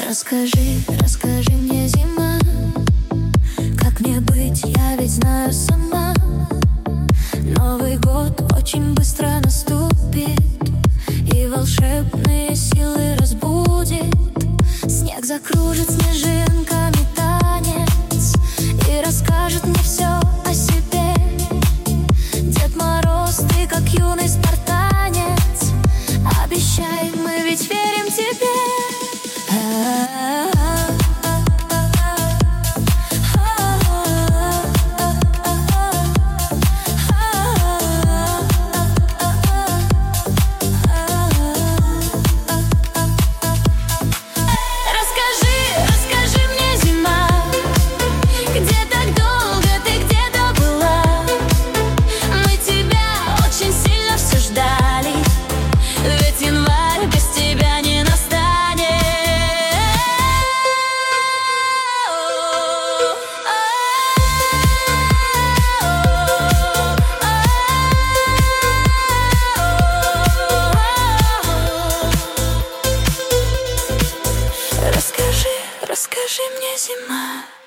Расскажи мне, зима, как мне быть, я ведь знаю сама. Новый год очень быстро наступит и волшебные силы разбудит. Снег закружит снежинками танец и расскажет мне все о себе. Дед Мороз, ты как юный спартанец, обещай, мы ведь верим тебе. Расскажи мне, зима.